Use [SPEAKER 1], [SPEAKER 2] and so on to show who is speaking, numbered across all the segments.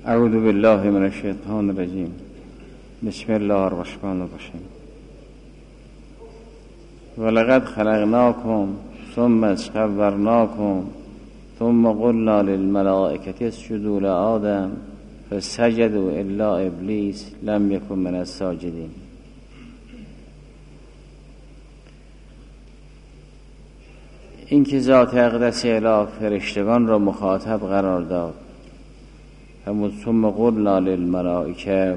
[SPEAKER 1] اعوذ بالله من الشیطان الرجیم. بسم الله الرحمن الرحیم. ولقد خلقناکم ثم صورناکم ثم قلنا للملائکة اسجدوا لآدم فسجدوا الا ابلیس لم یکن من الساجدین. این که ذات اقدس اله فرشتگان را مخاطب قرار داد، همون ثم قلنا للملائکه،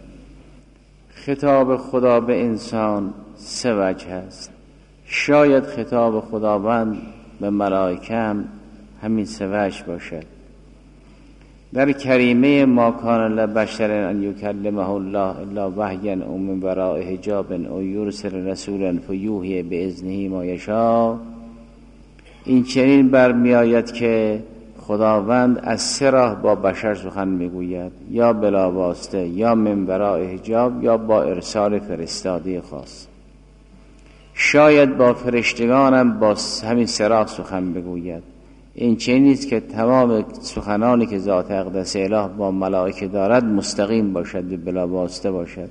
[SPEAKER 1] خطاب خدا به انسان سه وجه است. شاید خطاب خداوند به ملائکه هم همین سه وجه باشد. در کریمه ما کان لبشر ان یکلمه الله الا وحیا او من وراء حجاب او یرسل رسولا فیوحی باذنه ما یشاء، این چنین برمی آید که خداوند از سه راه با بشر سخن میگوید، یا بلا واسطه، یا من وراء حجاب، یا با ارسال فرستاده خاص. شاید با فرشتگانم با همین سه راه سخن بگوید. این چنین است که تمام سخنانی که ذات اقدس اله با ملائکه دارد مستقیم باشد و بلا واسطه باشد.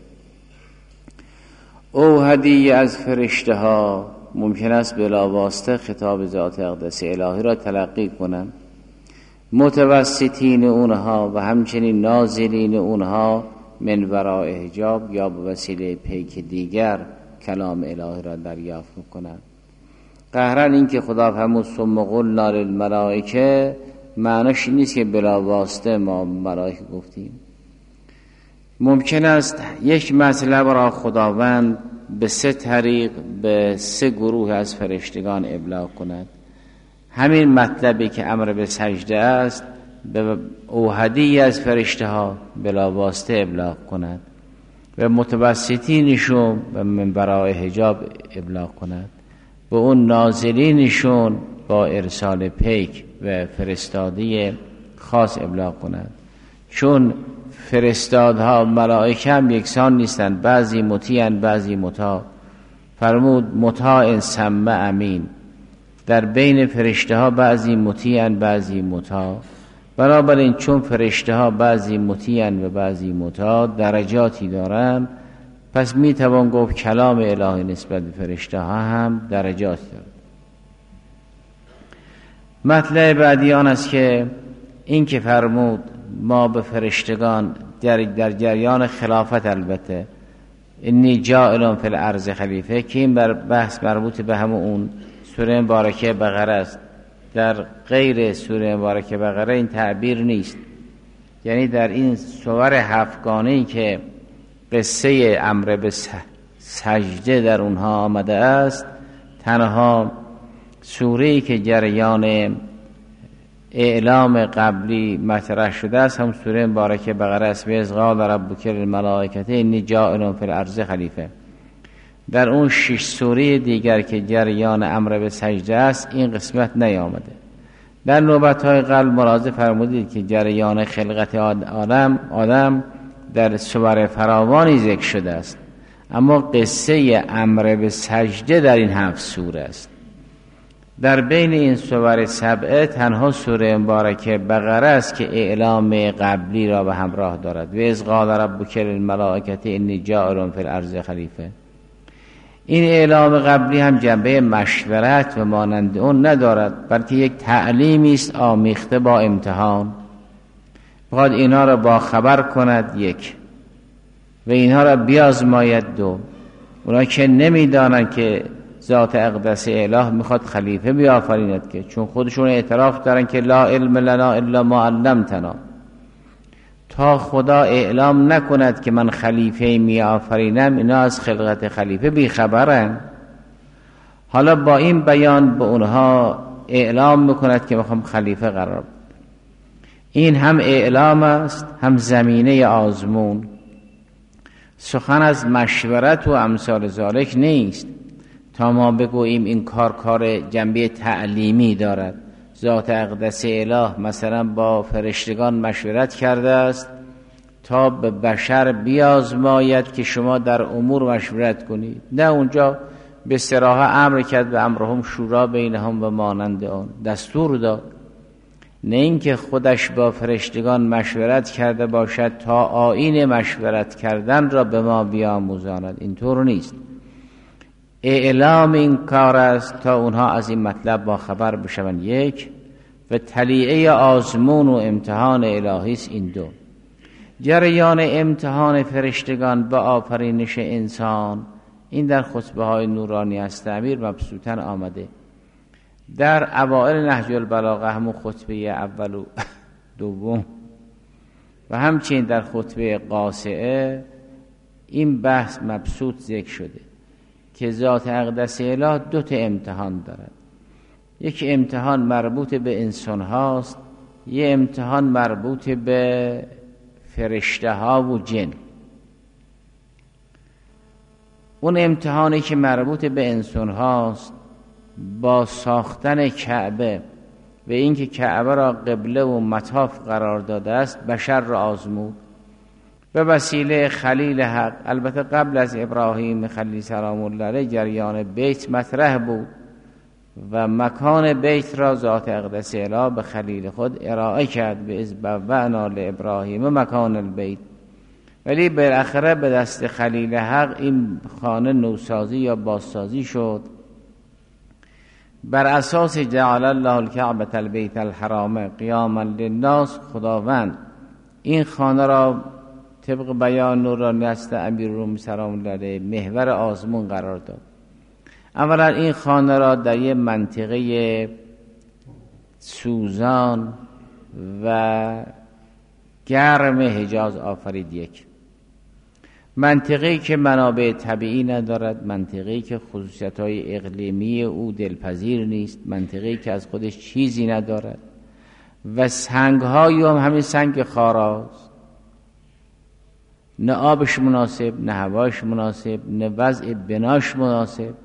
[SPEAKER 1] او هدیه از فرشته ها ممکن است بلا واسطه خطاب ذات اقدس الهی را تلقی کنند. متوسطین اونها و همچنین نازلین اونها من وراء حجاب یا به وسیله پیک دیگر کلام الهی را دریافت میکنند. قهرن این که خدا همون ثم قلنا للملائکه معناش این نیست که بلا واسطه ما ملائکه گفتیم. ممکن است یک مطلب را خداوند به سه طریق به سه گروه از فرشتگان ابلاغ کند. همین مطلبی که امر به سجده است به اوحدی از فرشته ها بلا واسطه ابلاغ کند و متوسطینشون و من برای حجاب ابلاغ کند، به اون نازلینشون با ارسال پیک و فرستادی خاص ابلاغ کند. چون فرستادها ملائکه هم یکسان نیستند، بعضی مطیعند بعضی مطاع. فرمود مطاع سمع امین، در بین فرشته ها بعضی مطیعند بعضی مطاع. بنابراین چون فرشته ها بعضی مطیعند و بعضی مطاع درجاتی دارند، پس می توان گفت کلام الهی نسبت به فرشته ها هم درجاتی دارد. مطلب بعدی آن است که این که فرمود ما به فرشتگان در جریان خلافت، البته انی جاعل فی الارض خلیفه، که این بحث مربوط به همون اون سوره مبارکه بقره است. در غیر سوره مبارکه بقره این تعبیر نیست. یعنی در این سور هفتگانه‌ای که قصه امر به سجده در اونها آمده است، تنها سوره‌ای که جریان اعلام قبلی مطرح شده است هم سوره مبارکه بقره است. و اذ قال ربک للملائکة انی جاعل فی الارض خلیفه. در اون 6 سوره دیگر که جریان امر به سجده است این قسمت نیامده. در نوبت‌های قبل ملاحظه فرمودید که جریان خلقت آدم در سور فراوانی ذکر شده است، اما قصه امر به سجده در این 7 سوره است. در بین این سور 7 تنها سوره مبارکه بقره است که اعلام قبلی را به همراه دارد. و اذ قال ربک للملائکة انی جاعل فی الارض خلیفه. این اعلام قبلی هم جنبه مشورت و مانند اون ندارد، بلکه یک تعلیمی است آمیخته با امتحان. بخواد اینها را با خبر کند 1 و اینها را بیازماید 2. اونا که نمیدانند که ذات اقدس اله میخواد خلیفه بیافریند، که چون خودشون اعتراف دارن که لا علم لنا الا ما علمتنا، تا خدا اعلام نکند که من خلیفه می آفرینم اینا از خلقت خلیفه بیخبرن. حالا با این بیان به اونها اعلام میکند که میخوام خلیفه قرار بدم. این هم اعلام است هم زمینه آزمون. سخن از مشورت و امثال ذالک نیست تا ما بگوییم این کار جنبه تعلیمی دارد. ذات اقدس اله مثلا با فرشتگان مشورت کرده است تا به بشر بیازماید که شما در امور مشورت کنید. نه، اونجا به صراحت امر کرد و امرهم شورا بینهم و مانند آن دستور داد. نه اینکه خودش با فرشتگان مشورت کرده باشد تا آیین مشورت کردن را به ما بیاموزاند. اینطور نیست. اعلام این کار است تا اونها از این مطلب با خبر بشوند. یک، و طلیعه آزمون و امتحان الهی است. این دو، جریان امتحان فرشتگان به آفرینش انسان، این در خطبه های نورانی از تعبیر مبسوطاً آمده. در اوائل نهج البلاغه، همون خطبه اول و دوم، و همچنین در خطبه قاصعه، این بحث مبسوط ذکر شده که ذات اقدس اله دو تا امتحان دارد. یک امتحان مربوط به انسان هاست، یک امتحان مربوط به فرشته ها و جن. اون امتحانی که مربوط به انسان هاست با ساختن کعبه و اینکه کعبه را قبله و مطاف قرار داده است بشر را آزمود به وسیله خلیل حق. البته قبل از ابراهیم خلیل سلام الله علیه جریان بیت مطرح بود و مکان بیت را ذات اقدس اله به خلیل خود ارائه کرد به اذ بوأنا لابراهیم مکان البیت، ولی بالاخره به دست خلیل حق این خانه نوسازی یا بازسازی شد بر اساس جعل الله الکعبة البیت الحرام قیاما للناس. خداوند این خانه را طبق بیان نورانی است امیرالمومنین سلام الله علیه محور آزمون قرار داد. اولا این خانه را در یک منطقه سوزان و گرم حجاز آفرید. یک منطقه‌ای که منابع طبیعی ندارد، منطقه‌ای که خصوصیت‌های اقلیمی او دلپذیر نیست، منطقه‌ای که از خودش چیزی ندارد و سنگ‌های هم همین سنگ خاراست، نه آبش مناسب، نه هواش مناسب، نه وضع بناش مناسب،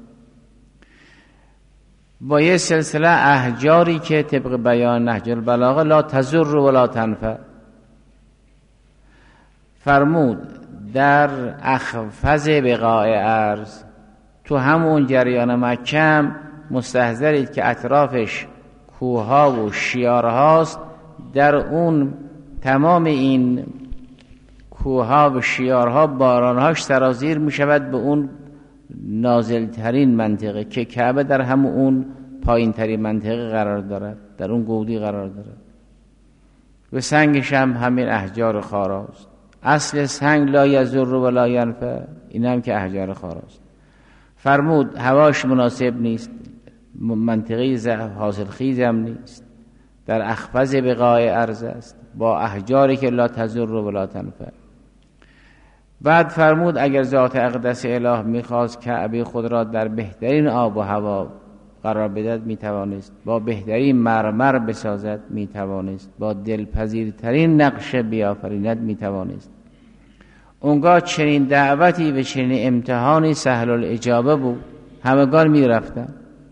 [SPEAKER 1] با یه سلسله احجاری که طبق بیان نهج البلاغه لا تضر ولا تنفع. فرمود در اخفض بقاع ارض، تو همون جریان مکه مستحضرید که اطرافش کوها و شیارهاست، در اون تمام این کوها و شیارها بارانهاش سرازیر می شود به اون نازل ترین منطقه که کعبه در همون اون پایین ترین منطقه قرار دارد، در اون گودی قرار دارد و سنگش هم همین احجار خاراست. اصل سنگ لا یضر و لا ینفع، این هم که احجار خاراست. فرمود هواش مناسب نیست، منطقه حاصل خیز هم نیست، در اخفض بقاع ارض است با احجاری که لا تضر و لا تنفع. بعد فرمود اگر ذات اقدس اله میخواست کعبه خود را در بهترین آب و هوا قرار بدهد میتوانست، با بهترین مرمر بسازد میتوانست، با دلپذیرترین نقشه بیافریند میتوانست. اونگاه چنین دعوتی و چنین امتحانی سهل الاجابه بود، همگان میرفتن.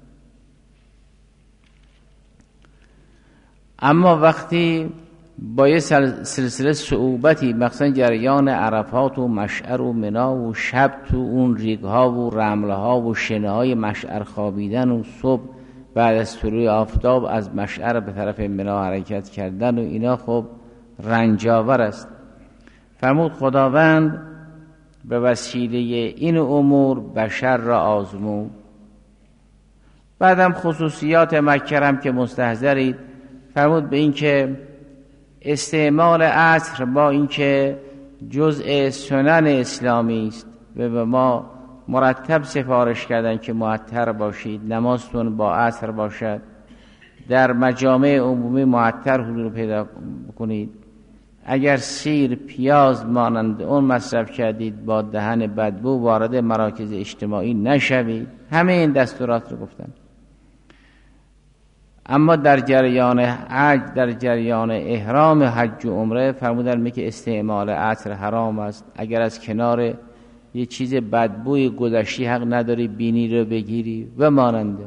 [SPEAKER 1] اما وقتی با یه سلسله صعوبتی، مثلا جریان عرفات و مشعر و منا و شب تو اون ریگها و رملها و شنه های مشعر خوابیدن و صبح بعد از طلوع آفتاب از مشعر به طرف منا حرکت کردن و اینا خب رنجاور است. فرمود خداوند به وسیله این امور بشر را آزمود. بعدم خصوصیات مکه هم که مستحضرید، فرمود به این که استعمال عطر با اینکه جزء سنن اسلامی است و به ما مرتب سفارش کردن که معطر باشید، نمازتون با عطر باشد، در مجامع عمومی معطر حضور پیدا کنید، اگر سیر پیاز مانند اون مصرف کردید با دهن بدبو وارد مراکز اجتماعی نشوید. همه این دستورات رو گفتن. اما در جریان حج، در جریان احرام حج و عمره فرمودن که استعمال عطر حرام است. اگر از کنار یه چیز بدبوی گذشتی حق نداری بینی رو بگیری و ماننده.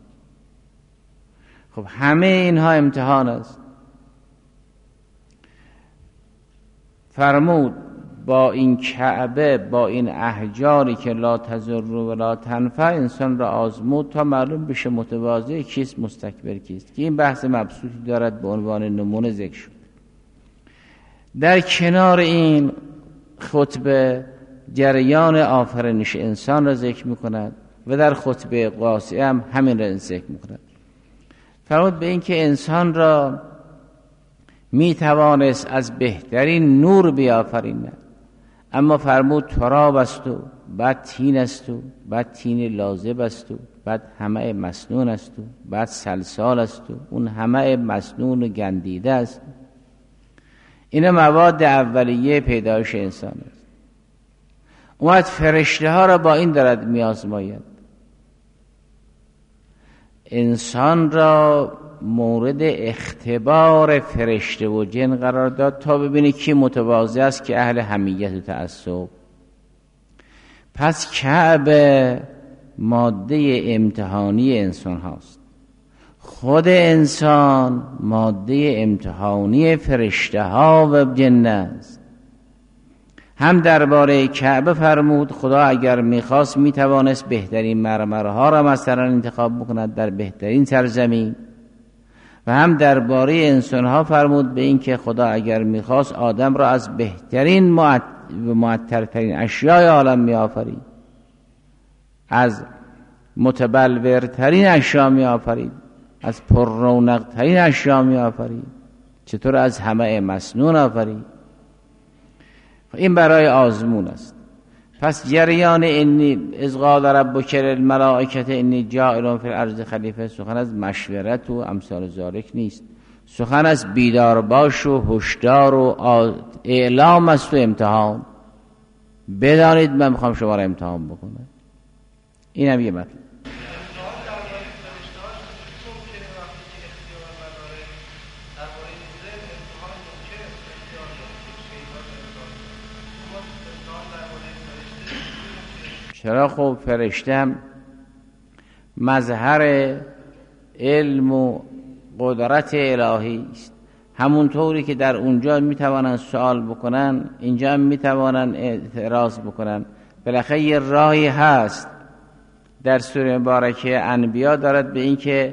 [SPEAKER 1] خب همه اینها امتحان است. فرمود با این کعبه، با این احجاری که لا تضر و لا تنفع انسان را آزمود تا معلوم بشه متواضع کیست، مستکبر کیست، که این بحث مبسوطی دارد به عنوان نمونه ذکر شد. در کنار این خطبه جریان آفرینش انسان را ذکر می‌کند و در خطبه قاصعه هم همین را ذکر می‌کند. فرمود به این که انسان را میتوانست از بهترین نور بیافریند، اما فرمود تراب است و بعد تین است و بعد تین لازب است و بعد همه مسنون است و بعد سلسال است و اون همه مسنون و گندیده است. این مواد اولیه پیدایش انسان است. اومد فرشته ها را با این دارد میازماید. انسان را مورد اختبار فرشته و جن قرار داد تا ببینی کی متواضع است، که اهل حمیت و تعصب. پس کعبه ماده امتحانی انسان هاست، خود انسان ماده امتحانی فرشته ها و جن است. هم درباره کعبه فرمود خدا اگر میخواست میتوانست بهترین مرمرها را مثلا انتخاب بکند در بهترین سرزمین، و هم درباره انسانها فرمود به این که خدا اگر میخواست آدم را از بهترین و معطرترین اشیاء عالم میآفرید، از متبلورترین اشیاء میآفرید، از پر رونقترین اشیاء میآفرید، چطور از همه مسنون آفرید. این برای آزمون است. پس جریان انی اذ قال ربک للملائکة انی جاعل فی الارض خلیفه سخن از مشورت و امثال ذالک نیست، سخن از بیدار باش و هشدار و اعلام است و امتحان. بدانید من میخوام شما را امتحان بکنم. این هم یه مطلب. چرا؟ خب فرشته هم مظهر علم و قدرت الهی است. همونطوری که در اونجا میتوانن سوال بکنن، اینجا هم میتوانن اعتراض بکنن. بالاخره یه راهی هست. در سوره مبارکه انبیا دارد به این که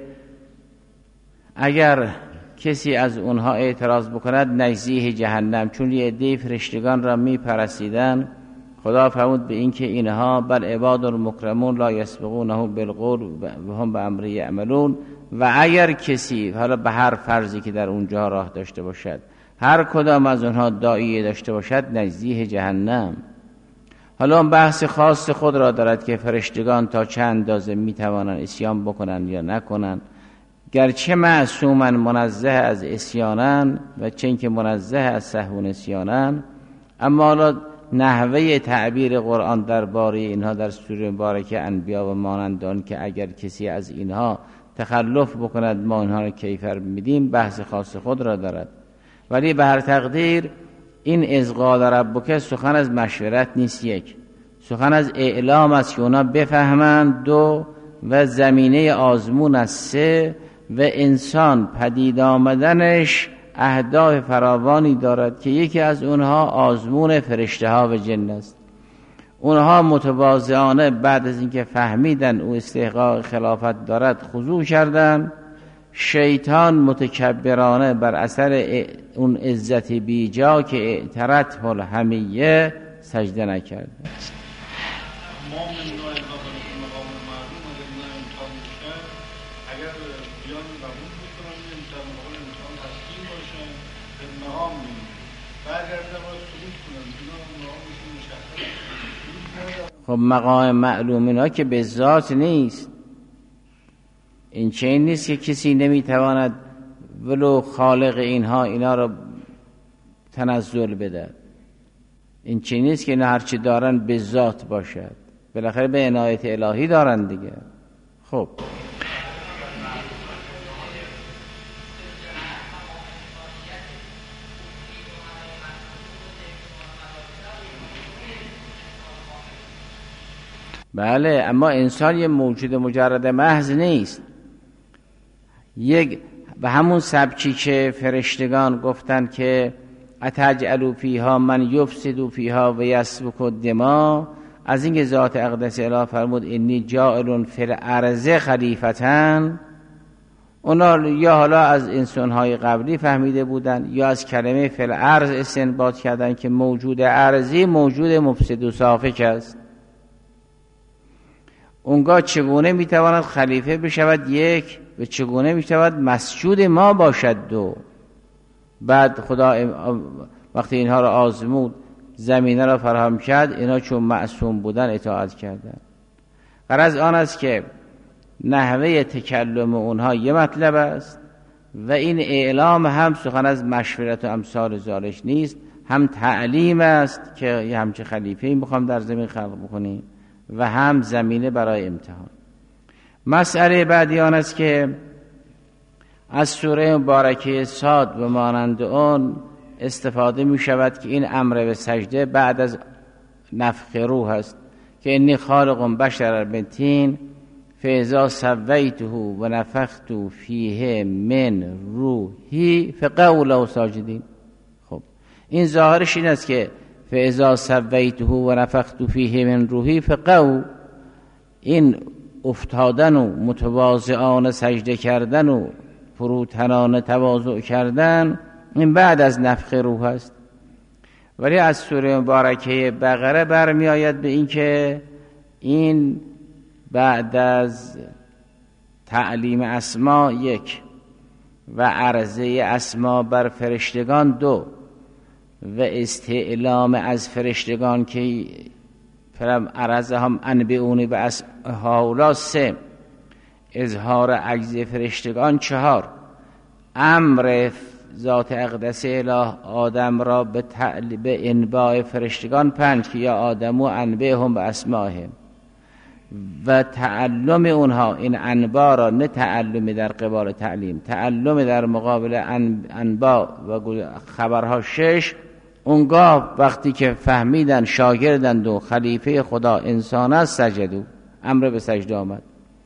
[SPEAKER 1] اگر کسی از اونها اعتراض بکند نجزیه جهنم، چون یه عده فرشتگان را میپرستیدن. خدا فرمود به این که اینها بل عباد مکرمون لا یسبقونه بالقول و هم بامر یعملون. و اگر کسی حالا به هر فرضی که در اونجا راه داشته باشد، هر کدام از اونها داعیه داشته باشد، نزدیک جهنم. حالا اون بحث خاص خود را دارد که فرشتگان تا چه اندازه میتوانند اسیان بکنن یا نکنن، گرچه معصومن منزه از اسیانن و چه اینکه منزه از سهو و نسیانن، اما حالا نحوه تعبیر قرآن درباره اینها در سوره مبارکه انبیا و مانند آن که اگر کسی از اینها تخلف بکند ما اینها را کیفر میدیم، بحث خاص خود را دارد. ولی به هر تقدیر این اذ قال ربک سخن از مشورت نیست، یک سخن از اعلام است که اونا بفهمند، دو و زمینه آزمون است، سه و انسان پدید آمدنش اهداف فراوانی دارد که یکی از اونها آزمون فرشته ها و جن است. اونها متواضعانه بعد از اینکه فهمیدن او استحقاق خلافت دارد خضوع کردند. شیطان متکبرانه بر اثر اون عزت بیجا که اعترت الحمیه سجده نکرد. خب مقام معلوم اینا که به ذات نیست. این چنین نیست که کسی نمیتواند ولو خالق اینا را تنزل بده. این چنین نیست که اینا هرچی دارن به ذات باشد، بالاخره به عنایت الهی دارن دیگه. خب بله، اما انسان یه موجود مجرد محض نیست. یک به همون سبکی که فرشتگان گفتن که اتجعلوا فیها من یفسد فیها و یسفک الدماء، از اینکه ذات اقدس اله فرمود انی جاعل فی الارض خلیفة، اونا یا حالا از انسان‌های قبلی فهمیده بودن یا از کلمه فی الارض استنباط کردن که موجود ارضی موجود مفسد و سافک است. اونگاه چگونه میتواند خلیفه بشود یک و چگونه میتواند مسجود ما باشد دو؟ بعد خدا وقتی اینها را آزمود زمینه را فراهم کرد، اینا چون معصوم بودن اطاعت کردند. غرض آن است که نحوه تکلم اونها یه مطلب است و این اعلام هم سخن از مشورت و امثال ذالک نیست، هم تعلیم است که یه همچه خلیفه‌ای میخوام در زمین خلق بکنیم و هم زمینه برای امتحان. مسئله بعدی آن است که از سوره مبارکه صاد و مانند آن استفاده می شود که این امر به سجده بعد از نفخ روح است که انی خالق بشر من طین فاذا سویته و نفخت فیه من روحی فقعوا له ساجدین. خب این ظاهرش این است که فاذا سویته و نفخت فیه من روحی فقعوا، این افتادن و متواضعانه سجده کردن و فروتنانه تواضع کردن این بعد از نفخ روح است. ولی از سوره مبارکه بقره برمی آید به این که این بعد از تعلیم اسما یک و عرضه اسما بر فرشتگان دو و استعلام از فرشتگان که فرم عرضه هم انبئونی و هؤلاء سه، اظهار عجز فرشتگان چهار، امر ذات اقدس اله آدم را به انباء فرشتگان پنج که یا آدم و انبئهم به اسمائهم و تعلم اونها این انباء را، نه تعلم در قبال تعلیم، تعلم در مقابل انباء و خبرها شش. اونگاه وقتی که فهمیدن شاگردند و خلیفه خدا انسان است سجدو، امر به سجده آمد.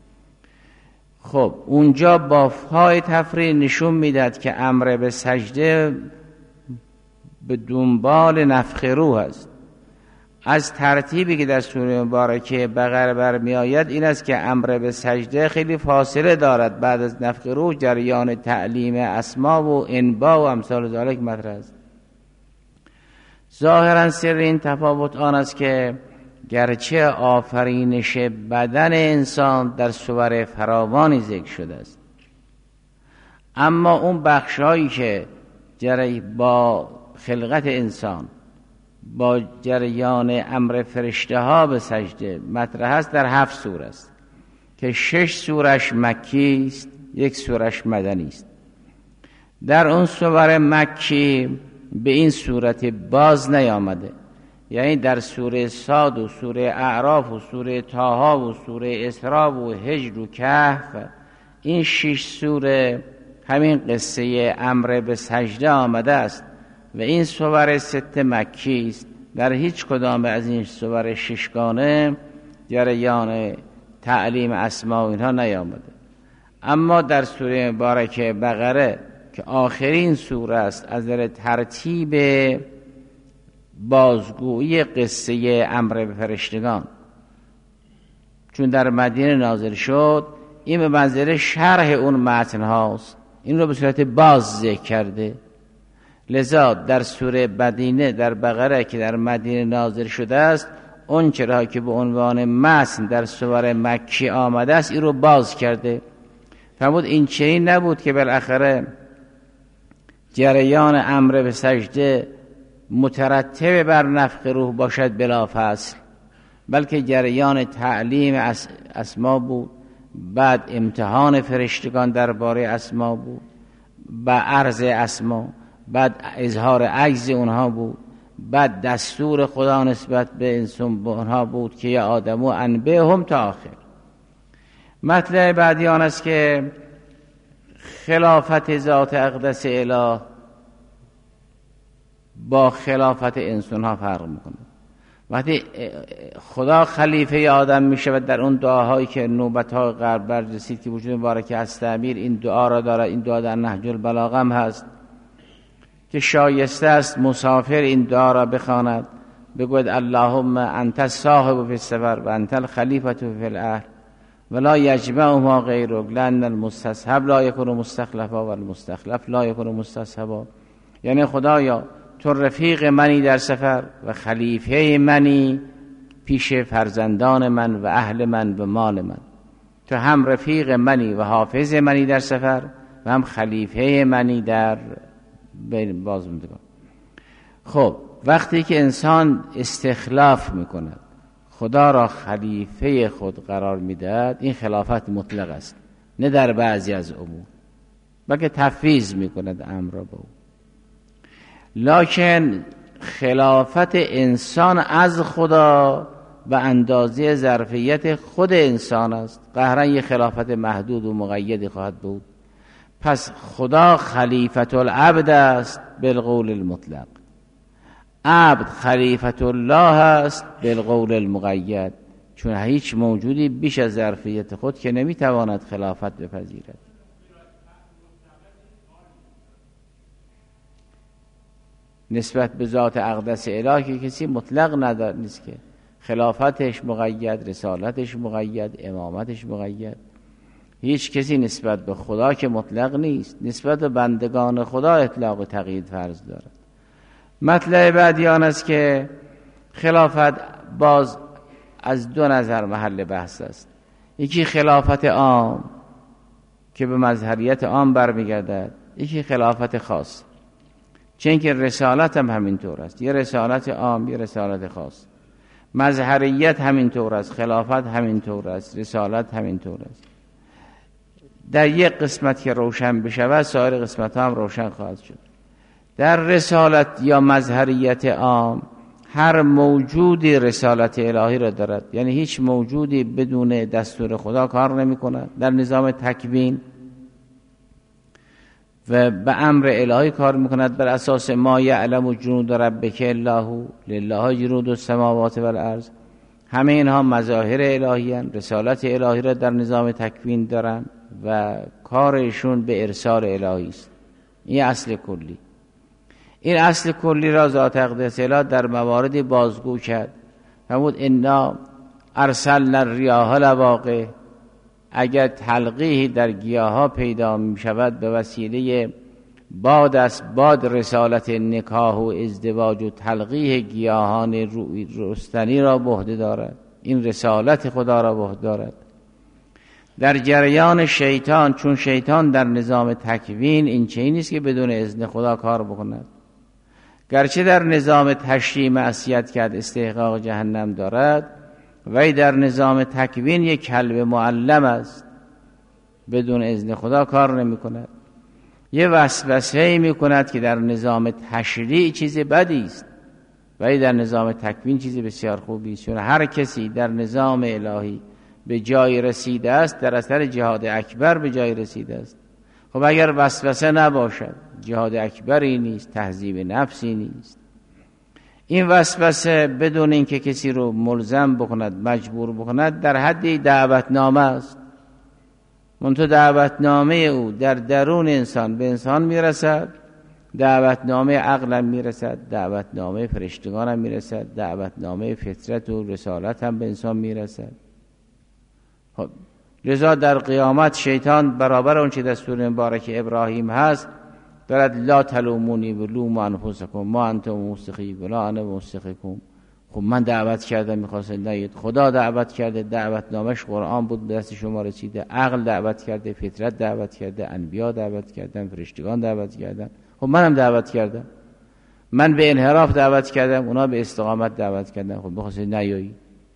[SPEAKER 1] خب اونجا با فای تفریع نشون میداد که امر به سجده به دنبال نفخ روح است. از ترتیبی که در سوره مبارکه بقره برمی آید این است که امر به سجده خیلی فاصله دارد، بعد از نفخ روح جریان تعلیم اسما و انبا و امثال ذالک مطرح است. ظاهرا سر این تفاوت آن است که گرچه آفرینش بدن انسان در صور فراوانی ذکر شده است، اما اون بخشهایی که با خلقت انسان با جریان امر فرشته ها به سجده مطرح است در 7 سوره است که 6 سورش مکی است، 1 سورش مدنی است. در اون سور مکی به این صورت باز نیامده، یعنی در سوره صاد و سوره اعراف و سوره طه و سوره اسراء و هجر و کهف، این 6 سوره همین قصه امر به سجده آمده است و این سور 6 مکی است. در هیچ کدام از این سور 6 جریان تعلیم اسما اینها نیامده. اما در سوره مبارکه بقره که آخرین سوره است، از نظر ترتیب بازگویی قصه امر به فرشتگان، چون در مدینه نازل شد، این به منزله شرح اون متن هاست، این رو به صورت باز ذکر کرده. لذا در سوره مدینه در بقره که در مدینه نازل شده است، اون چرا که به عنوان متن در سور مکی آمده است این رو باز کرده. فرمود این چنین نبود که بالاخره جریان امر به سجده مترتب بر نفخ روح باشد بلا فصل، بلکه جریان تعلیم اسما بود، بعد امتحان فرشتگان درباره اسما بود، بعد عرض اسما، بعد اظهار عجز اونها بود، بعد دستور خدا نسبت به انسان اونها بود که یا آدم و انبئهم تا آخر. مطلب بعدی آن است که خلافت ذات اقدس اله با خلافت انسان ها فرق میکنه. وقتی خدا خلیفه آدم میشود در اون دعاهایی که نوبت های قبل بررسید که وجود مبارک از تعمیر این دعا را داره، این دعا در نهج البلاغه هم هست که شایسته است مسافر این دعا را بخواند، بگوید اللهم انت صاحب فی السفر و انت الخلیفة فی الاهل ولا یجمعهما غیرک لأن المستصحب لا یکون مستخلفا و المستخلف لا یکون مستصحبا. یعنی خدایا تو رفیق منی در سفر و خلیفه منی پیش فرزندان من و اهل من و مال من. تو هم رفیق منی و حافظ منی در سفر و هم خلیفه منی در بازماندگان. خب وقتی که انسان استخلاف میکند، خدا را خلیفه خود قرار میدهد، این خلافت مطلق است، نه در بعضی از امور، بلکه تفویض میکند امر را به او. لکن خلافت انسان از خدا و اندازه ظرفیت خود انسان است، قهرا یه خلافت محدود و مقید خواهد بود. پس خدا خلیفت العبد است بالقول المطلق، عبد خلیفت الله است بالقول المقید، چون هیچ موجودی بیش از ظرفیت خود که نمیتواند خلافت بپذیرد. نسبت به ذات اقدس الهی که کسی مطلق نیست که خلافتش مقید، رسالتش مقید، امامتش مقید. هیچ کسی نسبت به خدا که مطلق نیست، نسبت به بندگان خدا اطلاق و تقیید فرض دارد. مطلب بعدی آن است که خلافت باز از دو نظر محل بحث است. یکی خلافت عام که به مظهریت عام برمیگردد، یکی خلافت خاص. چون که رسالت هم همینطور است، یه رسالت عام یه رسالت خاص. مظهریت همینطور است، خلافت همینطور است، رسالت همینطور است. در یک قسمت که روشن بشود سایر قسمت هم روشن خواهد شد. در رسالت یا مظهریت عام هر موجودی رسالت الهی را دارد، یعنی هیچ موجودی بدون دستور خدا کار نمی کند. در نظام تکوین و به امر الهی کار میکند بر اساس ما یعلم جنود ربک الا هو لله جنود السماوات والارض. همه اینها مظاهر الهی هستند، رسالت الهی را در نظام تکوین دارند و کارشون به ارسال الهی است. این اصل کلی. این اصل کلی را ذات اقدس الهی در مواردی بازگو کرد. فرمود انا ارسلنا الریاح لواقح. اگر تلقیحی در گیاها پیدا می شود به وسیله باد است، باد رسالت نکاح و ازدواج و تلقیح گیاهان رستنی را به عهده دارد. این رسالت خدا را به عهده دارد. در جریان شیطان، چون شیطان در نظام تکوین این چیزی نیست که بدون اذن خدا کار بکند، گرچه در نظام تشریع معصیت کرد استحقاق جهنم دارد، ولی در نظام تکوین یک کلب معلم است، بدون اذن خدا کار نمی کند. یه وسوسه‌ای می کند که در نظام تشریع چیز بدی است، ولی در نظام تکوین چیز بسیار خوبی است. چون هر کسی در نظام الهی به جای رسیده است، در اثر جهاد اکبر به جای رسیده است. خب اگر وسوسه نباشد، جهاد اکبری نیست، تهذیب نفسی نیست. این وسوسه بدون اینکه کسی رو ملزم بکند، مجبور بکند، در حد دعوتنامه است. منتها دعوتنامه او در درون انسان به انسان میرسد، دعوتنامه عقل هم میرسد، دعوتنامه فرشتگان هم میرسد، دعوتنامه فطرت و رسالت هم به انسان میرسد. خب لذا در قیامت شیطان برابر اون چه دستور مبارک ابراهیم هست دارد لا تلومونی ولوموا انفسکم ما انتم مستقی ولا انا مستقیکم. خب من دعوت کردم میخواست نگید، خدا دعوت کرده، دعوتنامش قرآن بود به دست شما رسیده، عقل دعوت کرده، فطرت دعوت کرده، انبیا دعوت کردن، فرشتگان دعوت کردن. خب منم دعوت کردم، من به انحراف دعوت کردم، اونا به استقامت دعوت کردن. خب بخواست نیایی.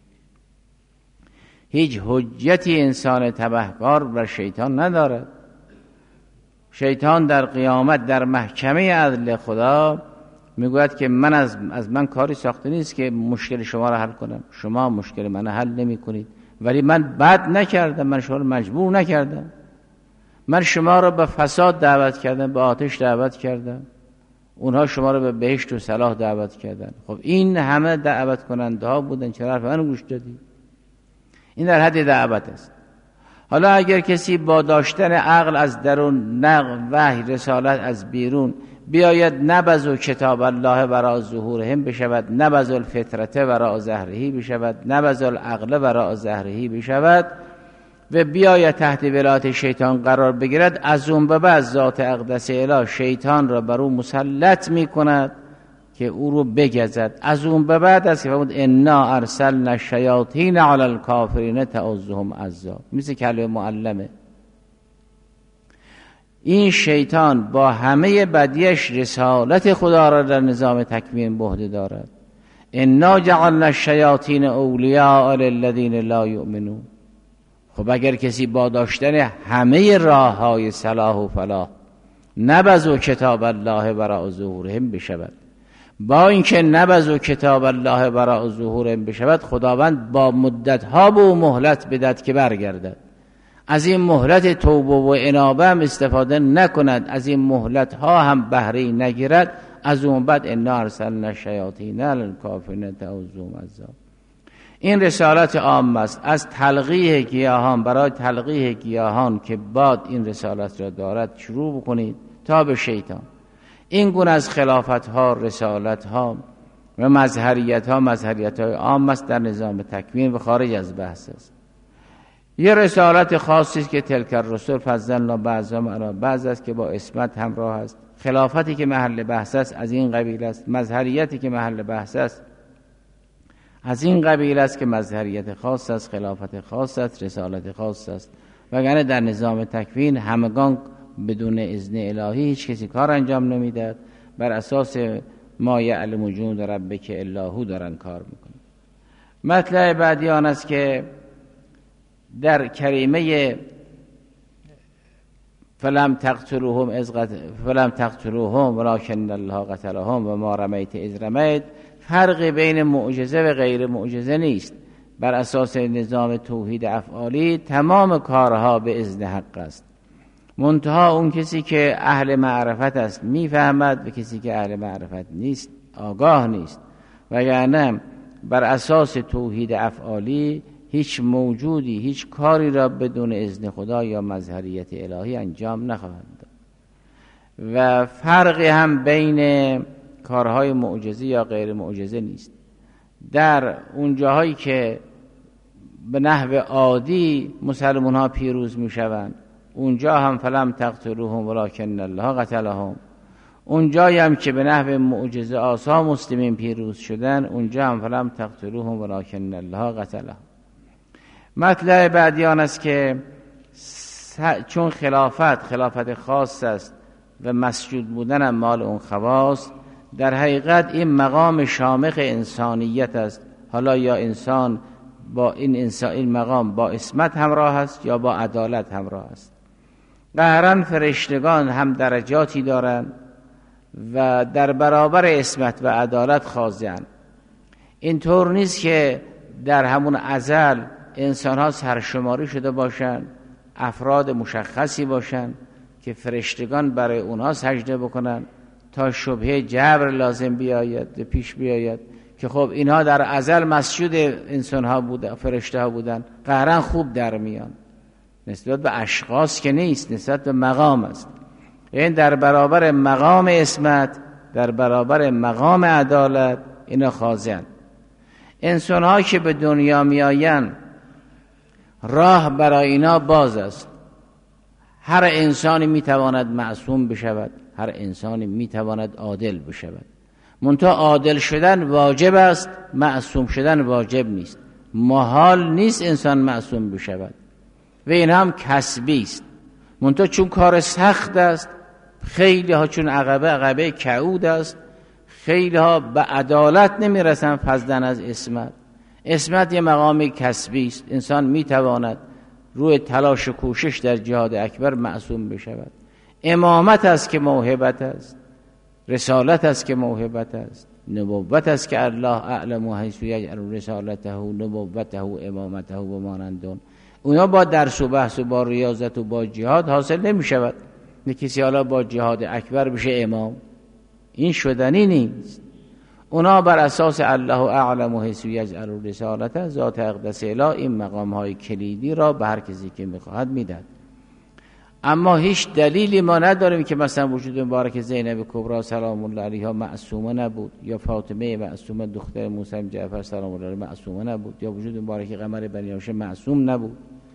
[SPEAKER 1] هیچ حجتی انسان تبهکار بر شیطان ندارد. شیطان در قیامت در محکمه عدل خدا میگوید که من از من کاری ساخته نیست که مشکل شما را حل کنم، شما مشکل من حل نمی کنید، ولی من بد نکردم، من شما را مجبور نکردم، من شما را به فساد دعوت کردم، به آتش دعوت کردم، اونها شما را به بهشت و صلاح دعوت کردن. خب این همه دعوت کننده ها بودن، چرا حرف من گوش دادی؟ این در حد دعوت است. حالا اگر کسی با داشتن عقل از درون، نقل وحی رسالت از بیرون بیاید نبذوا کتاب الله وراء ظهورهم بشود، نبذوا الفطرة وراء ظهره بشود، نبذوا العقل وراء ظهره بشود و بیاید تحت ولایت شیطان قرار بگیرد. از اون به بعد ذات اقدس اله شیطان را بر او مسلط میکند که او رو بگزد. از اون به بعد است که فرمود انا ارسلنا الشیاطین علی الکافرین تعظهم عزا، مثل کلمه معلمه. این شیطان با همه بدیش رسالت خدا را در نظام تکوین به عهده دارد. انا جعلنا الشیاطین اولیاء للذین لا یؤمنون. خب اگر کسی با داشتن همه راههای صلاح و فلاح نبذوا کتاب الله وراء ظهورهم بشود، با اینکه نبذوا کتاب الله وراء ظهورهم بشود، خداوند با مدتها به او مهلت بدهد که برگردد. از این مهلت توبه و انابه هم استفاده نکند، از این مهلت ها هم بهره نگیرد، از اون بعد انا ارسلنا الشیاطین علی الکافرین تعظهم عزا. این رسالت عام است. از تلقیح گیاهان، برای تلقیح گیاهان که باد این رسالت را دارد شروع بکنید تا به شیطان. این گونه از خلافت ها، رسالت ها و مظهریت ها، مظهریت های عام است در نظام تکوین و خارج از بحث است. یه رسالت خاصی است که تلک الرسل فضلنا بعضهم علی بعض است که با عصمت همراه است. خلافتی که محل بحث است از این قبیل است. مظهریتی که محل بحث است از این قبیل است که مظهریت خاص است، خلافت خاص است، رسالت خاص است. وگرنه در نظام تکوین همگان بدون اذن الهی هیچ کسی کار انجام نمیدهد، بر اساس ما یعلم جنود ربک الا هو دارن کار میکنن. مطلب بعدی آن است که در کریمه فلم تقتلوهم ولکن الله قتلهم و ما رمیت اذ رمیت، فرق بین معجزه و غیر معجزه نیست. بر اساس نظام توحید افعالی تمام کارها به اذن حق است، منتها اون کسی که اهل معرفت است میفهمد و کسی که اهل معرفت نیست آگاه نیست. وگرنه بر اساس توحید افعالی هیچ موجودی هیچ کاری را بدون اذن خدا یا مظهریت الهی انجام نخواهد داد. و فرقی هم بین کارهای معجزه یا غیر معجزه نیست. در اون جاهایی که به نحو عادی مسلمان ها پیروز می شوند، اونجا هم فلم تقتلوهم ولکن الله قتلهم. اونجایی هم که به نحو معجزه آسا مسلمین پیروز شدن، اونجا هم فلم تقتلوهم ولکن الله قتلهم. مطلب بعدی آن است که چون خلافت خاص است و مسجود بودن هم مال اون خواص، در حقیقت این مقام شامخ انسانیت است. حالا یا انسان با این مقام با عصمت همراه است یا با عدالت همراه است. قهرن فرشتگان هم درجاتی دارند و در برابر عصمت و عدالت خاضعند. اینطور نیست که در همون ازل انسان ها سرشماری شده باشند، افراد مشخصی باشند که فرشتگان برای اونها سجده بکنند تا شبهه جبر لازم بیاید پیش بیاید که خب اینها در ازل مسجود انسان ها بودن، فرشته ها بودن، قهرن خوب در میان. نسبت به اشخاص که نیست، نسبت به مقام است. این در برابر مقام عصمت، در برابر مقام عدالت اینا خاضعند. انسان ها که به دنیا میآیند راه برای اینا باز است. هر انسانی میتواند معصوم بشود، هر انسانی میتواند عادل بشود. منتها عادل شدن واجب است، معصوم شدن واجب نیست. محال نیست انسان معصوم بشود و این هم کسبی است. منتها چون کار سخت است، خیلی ها چون عقبه کعود است، خیلی ها به عدالت نمیرسن فضلا از عصمت. عصمت یه مقام کسبی است. انسان میتواند روی تلاش و کوشش در جهاد اکبر معصوم بشود. امامت است که موهبت است، رسالت است که موهبت است، نبوت است که الله اعلم حیث یجعل رسالته نبوته امامته و مانندون. اونا با درس و بحث و با ریاضت و با جهاد حاصل نمی شود. کسی حالا با جهاد اکبر بشه امام، این شدنی نیست. اونا بر اساس الله اعلم حیث یجعل رسالته، ذات اقدس اله، این مقام های کلیدی را به هر کسی که میخواهد میدهد. اما هیچ دلیلی ما نداریم که مثلا وجود مبارک زینب کبری سلام الله علیها معصومه نبود، یا فاطمه معصومه دختر موسی جعفر سلام الله علیه معصومه نبود، یا وجود مبارک قمر بنی هاشم معصوم نبود.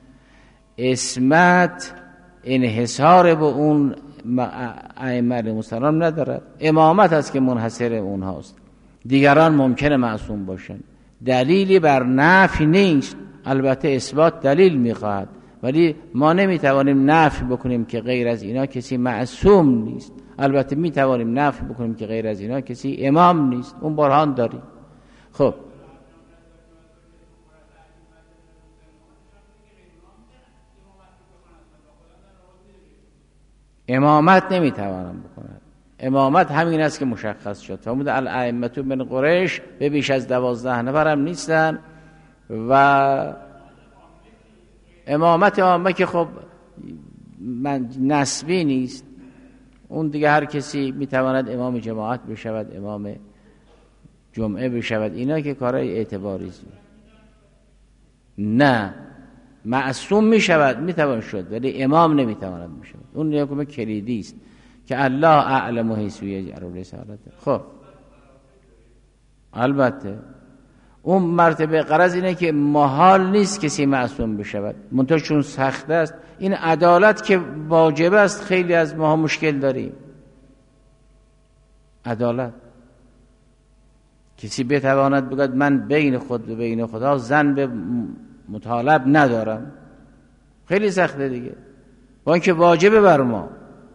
[SPEAKER 1] عصمت انحصار به اون ائمه علیهم السلام ندارد. امامت است که منحصر اونهاست، دیگران ممکنه معصوم باشند. دلیلی بر نفی نیست، البته اثبات دلیل میخواهد، ولی ما نمیتوانیم نفی بکنیم که غیر از اینا کسی معصوم نیست. البته میتوانیم نفی بکنیم که غیر از اینا کسی امام نیست، اون برهان داریم. خب امامت نمیتوانم بکنم. امامت همین است که مشخص شد. فرمود الائمه من قریش، به بیش از 12 نفرم نیستن. و امامت عامه که خب نسبی نیست، اون دیگه هر کسی میتواند امام جماعت بشود، امام جمعه بشود، اینا که کارهای اعتباری است. نه، معصوم میشود، میتوان شد، ولی امام نمیتواند میشود. اون حکم کلیدی است که الله اعلم حیث یجعل رسالته. خب البته اون مرتبه غرض اینه که محال نیست کسی معصوم بشود، منتها چون سخت است، این عدالت که واجب است خیلی از ما مشکل داریم. عدالت کسی بتواند بگوید من بین خود و بین خدا زن به مطالب ندارم، خیلی سخته دیگه، با اینکه واجبه بر ما.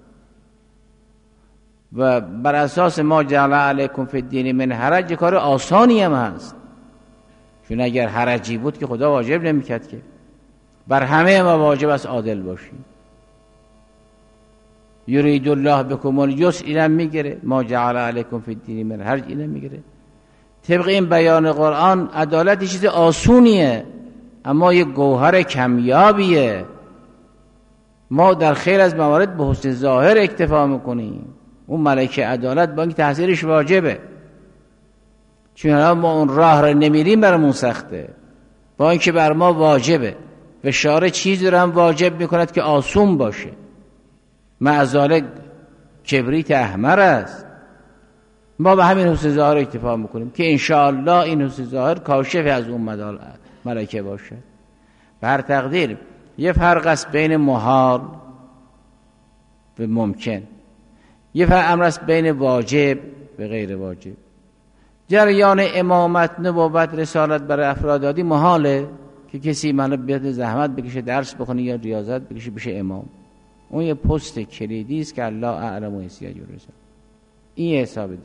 [SPEAKER 1] و بر اساس ما جعل علیکم فی الدین من حرج، کار آسانی هم هست، چون اگر حرجی بود که خدا واجب نمیکرد که. بر همه ما واجب است عادل باشیم. یرید الله بکم الیسر، اینم میگیره، ما جعل علیکم فی الدین من حرج اینم میگیره. طبق این بیان قرآن عدالت چیز آسونیه، اما یک گوهر کمیابیه. ما در خیلی از موارد به حسن ظاهر اکتفا میکنیم. اون ملکه عدالت با اینکه تحصیلش واجبه، چون ما اون راه را نمیریم برامون سخته، با اینکه بر ما واجبه و شارع چیزی را هم واجب میکند که آسون باشه. معذالک کبریت احمر است. ما به همین حسن ظاهر اکتفا میکنیم که انشاءالله این حسن ظاهر کاشف از اون ملکه باشه. بر تقدیر یه فرق است بین محال و ممکن، یه فرق امر است بین واجب و غیر واجب. جریان امامت، نبوت، رسالت برای افراد عادی محاله که کسی بیاد زحمت بکشه درس بخونه یا ریاضت بکشه بشه امام. اون یه پست کلیدی است که الله اعلم و حیث یجعل رسالته، این حساب دیگه.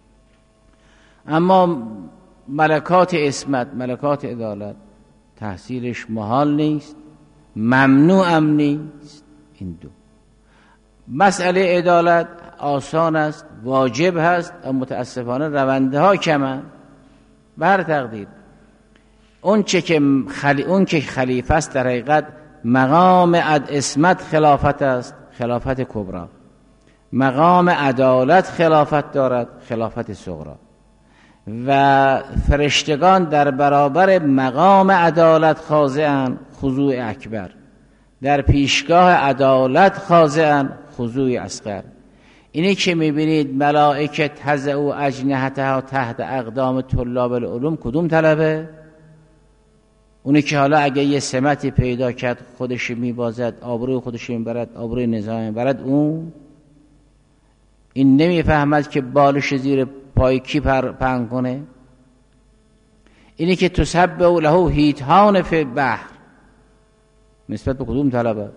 [SPEAKER 1] اما ملکات عصمت، ملکات عدالت تحصیلش محال نیست، ممنوع هم نیست. این دو مسئله عدالت آسان است، واجب هست، اما متاسفانه رونده ها کمن. بر تقدیر اون که خلیفه است در حقیقت مقام عصمت خلافت است، خلافت کبری. مقام عدالت خلافت دارد، خلافت صغری. و فرشتگان در برابر مقام عدالت خاضعند، خضوع اکبر. در پیشگاه عدالت خاضعند، خضوع اصغر. اینی که میبینید ملائکه تضع اجنحتها تحت اقدام طلاب العلوم، کدوم طلبه؟ اونی که حالا اگه یه سمتی پیدا کرد خودش میبازد، آبروی خودش میبرد، آبروی نظام میبرد. اون این نمیفهمد که بالش زیر پای کی پهن کنه. اینی که تسبح له هیتان فی البحر، نسبت به کدوم طلبه؟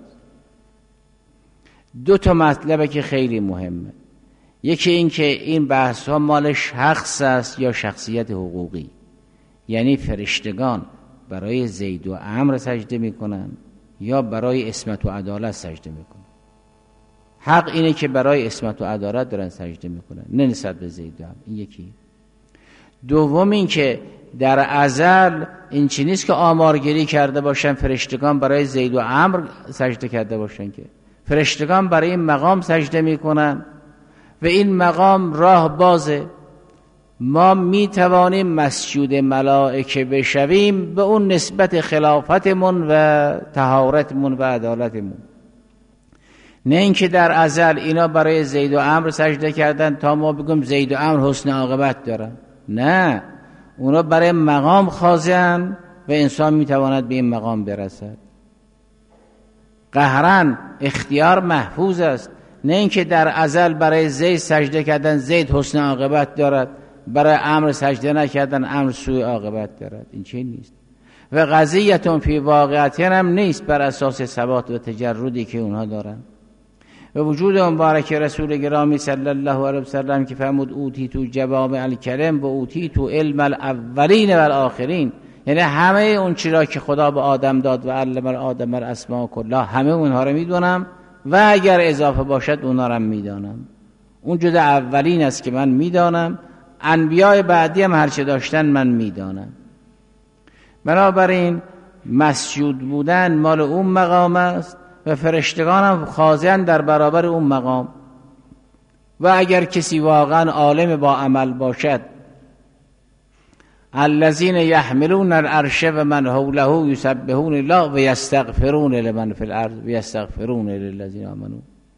[SPEAKER 1] دو تا مطلبه که خیلی مهمه. یکی این که این بحث ها مال شخص است یا شخصیت حقوقی، یعنی فرشتگان برای زید و عمرو سجده میکنن یا برای عصمت و عدالت سجده میکنن. حق اینه که برای عصمت و عدالت دارن سجده میکنن، نه نسبت به زید و عمرو. این یکی. دوم این که در ازل این چیز نیست که آمارگیری کرده باشن فرشتگان برای زید و عمرو سجده کرده باشن، که فرشتگان برای این مقام سجده میکنن و این مقام راه بازه. ما میتوانیم مسجود ملائکه بشویم به اون نسبت خلافتمون و طهارتمون و عدالتمون. نه اینکه در ازل اینا برای زید و عمرو سجده کردن تا ما بگم زید و عمرو حسن عاقبت دارن. نه، اونا برای مقام خاضعن و انسان میتواند به این مقام برسد. قهرن اختیار محفوظ است. نه اینکه در ازل برای زید سجده کردن زید حسن عاقبت دارد، برای عمرو سجده نکردن عمرو سوء عاقبت دارد. این چه نیست. و قضیتون فی واقعیتین هم نیست بر اساس ثبات و تجردی که اونها دارن. و وجود مبارک رسول گرامی صلی الله علیه وسلم که فرمود اوتیتو جوامع الکلم و اوتیتو علم الاولین و الاخرین، یعنی همه اون چیزا که خدا به آدم داد و علم آدم الاسماء کلها، همه اونها رو میدونم و اگر اضافه باشد اونها رو میدانم. اون جزء اولین است که من میدانم، انبیاء بعدی هم هرچه داشتن من میدانم. بنابراین مسجود بودن مال اون مقام است و فرشتگان هم خاضعن در برابر اون مقام. و اگر کسی واقعا عالم با عمل باشد، الذین یحملون العرش و من حوله یسبحون الله و یستغفرون لمن فی الارض و یستغفرون للذین آمنوا.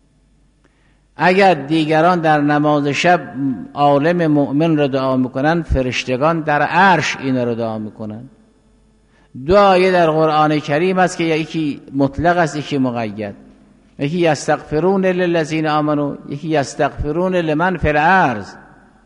[SPEAKER 1] اگر دیگران در نماز شب عالم مؤمن را دعا میکنن، فرشتگان در عرش این را دعا میکنن. دو آیه در قرآن کریم است که یکی مطلق است یکی مقید. یکی یستغفرون للذین آمنوا، یکی یستغفرون لمن فی الارض.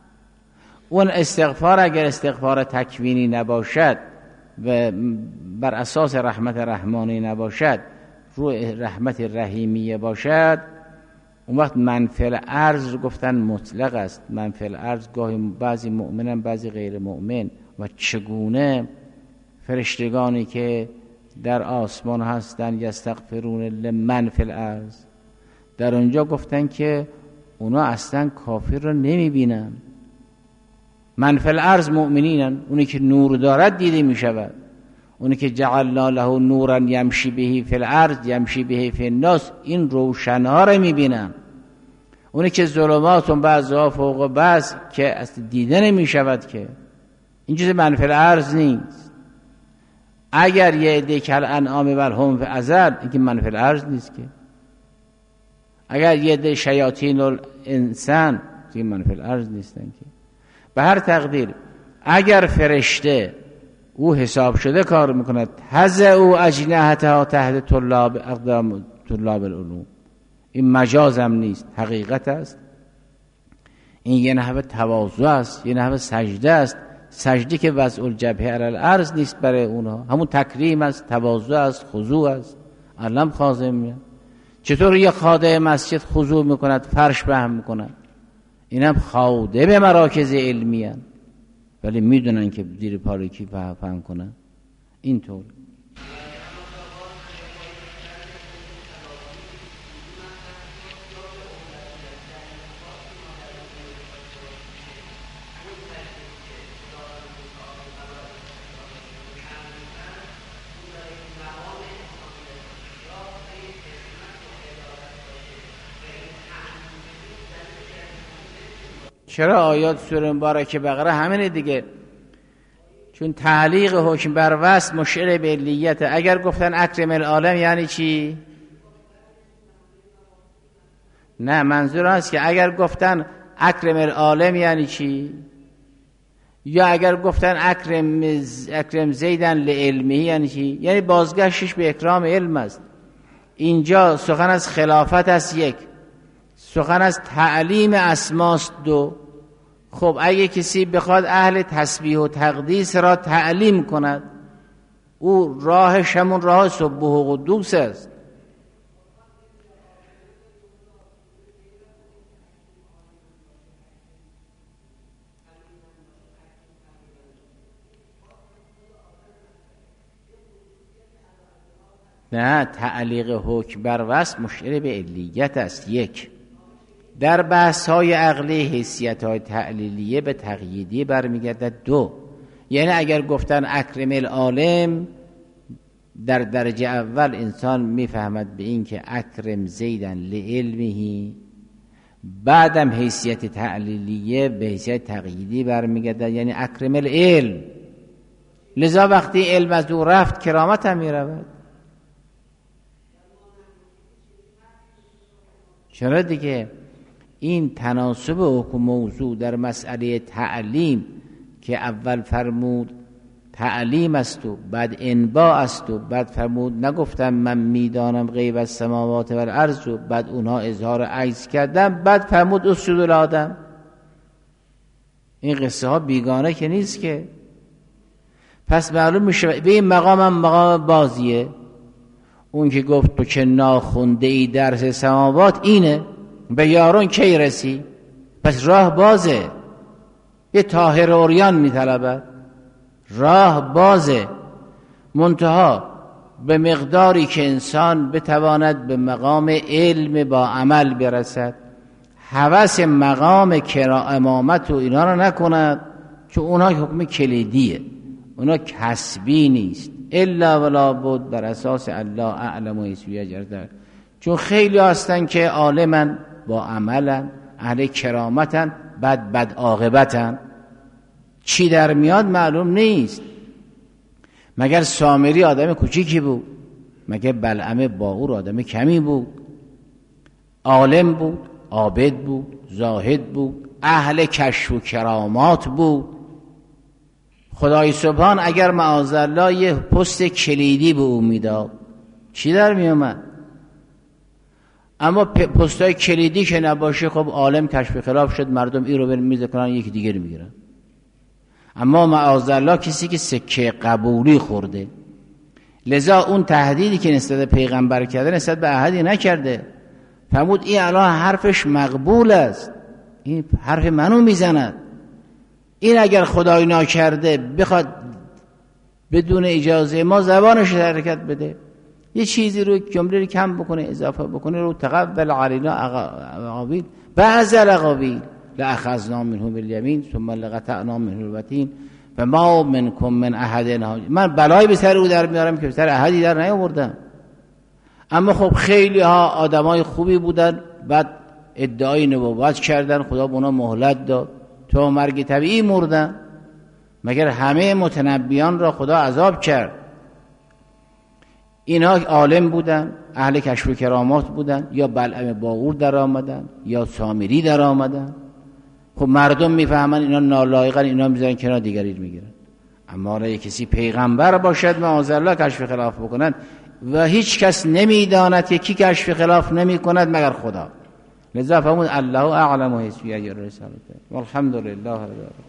[SPEAKER 1] اون استغفار اگر استغفار تکوینی نباشد و بر اساس رحمت رحمانی نباشد، روی رحمت رحیمیه باشد، اون وقت من فی الارض رو گفتن مطلق است. من فی الارض گاهی بعضی مؤمنن بعضی غیر مؤمن. و چگونه فرشتگانی که در آسمان هستن یستغفرون لمن فی الارض، در اونجا گفتن که اونا اصلا کافر رو نمیبینن. من فی الارض مؤمنینن، اونی که نور دارد دیده میشود. اونی که جعلنا له نورا یمشی بهی فی الارض یمشی بهی فی الناس، این روشنها رو میبینن. اونی که ظلمات بعضها فوق بعض که اصلا دیده نمیشود، که این چیز من فی الارض نیست. اگر یه عده کل انعام بل هم فی ازل، این که من فی الارض نیست. که اگر یه عده شیاطین الانسان، این من فی الارض نیستن. که به هر تقدیر اگر فرشته او حساب شده کار میکند، هزئوا اجنحتها تحت طلاب اقدام طلاب العلوم، این مجاز هم نیست، حقیقت است. این یه نحوه تواضع است، یه نحوه سجده است. سجده که وضع الجبهه علی الارض نیست برای اونها، همون تکریم است، تواضع است، خضوع است. علم خاضع میاد. چطور یه خادم مسجد خضوع میکند، فرش بهم میکند؟ اینم خاضع به مراکز علمی هستند، ولی میدونن که زیر پاریکی فهم کنن. اینطور چرا آیات سوره مبارکه بقره همینه دیگه، چون تعلیق حکم بر وصف مشعر به علیت. اگر گفتن اکرم العالم یعنی چی؟ نه، منظور است که اگر گفتن اکرم العالم یعنی چی، یا اگر گفتن اکرم زیدن لعلمه یعنی چی؟ یعنی بازگشتش به اکرام علم است. اینجا سخن از خلافت است، یک سخن از تعلیم اسماست، دو. خب اگه کسی بخواد اهل تسبیح و تقدیس را تعلیم کند، او راهش همون راه سبح و قدوس است. نه، تعلیق حکم بر وصف مشعر به علیت است، یک. در بحث های عقلی حیثیت های تعلیلیه به تقییدی برمیگردد، دو. یعنی اگر گفتن اکرم العالم، در درجه اول انسان میفهمد به این که اکرم زیدن لعلمه، بعدم حیثیت تعلیلیه به حیثیت تقییدی برمیگردد، یعنی اکرم العلم. لذا وقتی علم از او رفت کرامت هم میرود. چرا دیگه این تناسب حکم موضوع در مسئله تعلیم که اول فرمود تعلیم است و بعد انباء است و بعد فرمود نگفتم من میدانم غیب السماوات و الارض و بعد اونها اظهار عجز کردن، بعد فرمود اسجدوا لآدم. این قصه ها بیگانه که نیست که. پس معلوم میشه به این مقام هم مقام بازیه. اون که گفت تو که ناخونده ای درس سماوات اینه، به یارون کی رسی؟ پس راه بازه. یه طاهر عریان میطلبه، راه بازه، منتها به مقداری که انسان بتواند به مقام علم با عمل برسد، هوس مقام امامت و اینا رو نکند، چون اونا حکم کلیدیه، اونا کسبی نیست، الا ولا بد بر اساس الله اعلم و حیث یجرد. چون خیلی هستن که عالمن با عملن، اهل کرامتن، بد عاقبتن، چی در میاد معلوم نیست. مگر سامری آدم کوچیکی بود؟ مگر بلعم باقور آدم کمی بود؟ عالم بود، عابد بود، زاهد بود، اهل کشف و کرامات بود. خدای سبحان اگر معاذالله یه پست کلیدی به او میداد چی در میومد؟ اما پستای کلیدی که نباشه، خب عالم کشف خلاف شد، مردم این رو میزه کنن یکی دیگر میگیرن. اما معاذالله کسی که سکه قبولی خورده، لذا اون تهدیدی که نسبت پیغمبر کرده نسبت به احدی نکرده. فرمود این الان حرفش مقبول است، این حرف منو میزند، این اگر خدای ناکرده بخواد بدون اجازه ما زبانش حرکت بده، یه چیزی رو جمله رو کم بکنه اضافه بکنه، رو تقبل علینا اقابیل بعض الاقابیل لأخذنا منه بالیمین ثم لقطعنا منه الوتین و ما منکم من احد. من بلای به سر او در میارم که به سر احدی در نیاوردم. اما خب خیلی ها آدمای خوبی بودن، بعد ادعای نبوت کردن، خدا به اونا مهلت داد، تو مرگ طبیعی مردن. مگر همه متنبیان را خدا عذاب کرد؟ اینها عالم بودن، اهل کشف و کرامات بودن، یا بلعم باقور در آمدن یا سامری در آمدن. خب مردم میفهمن اینا نالایقن، اینا میذارن کنار، دیگری میگیرن. اما اگه کسی پیغمبر باشد معاذالله کشف خلاف بکنن و هیچ کس نمیداند که کی کشف خلاف نمی کند مگر خدا. لذا فرمود الله اعلم و حیث یجر رسالته والحمد لله رب العالمین.